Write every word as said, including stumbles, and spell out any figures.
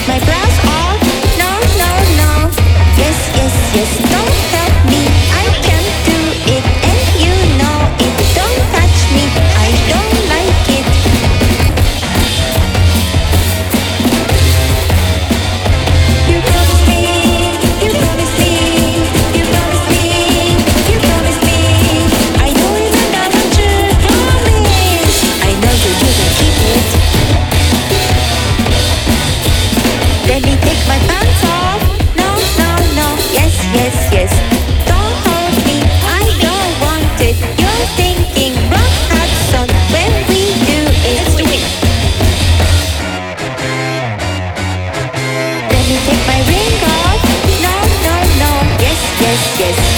my blouse off. No, no, no. Yes, yes, yes. Don't help me. I can't do it, and you know it. Don't touch me. I don't like it. You promised me. You promised me. You promised me. You promised me. I don't remember what you promised. I know you didn't keep it. Let me take my pants off. No, no, no. Yes, yes, yes. Don't hold me. I don't want it. You're thinking rock Hudson when we do it. Let's do it. Let me take my ring off. No, no, no. Yes, yes, yes.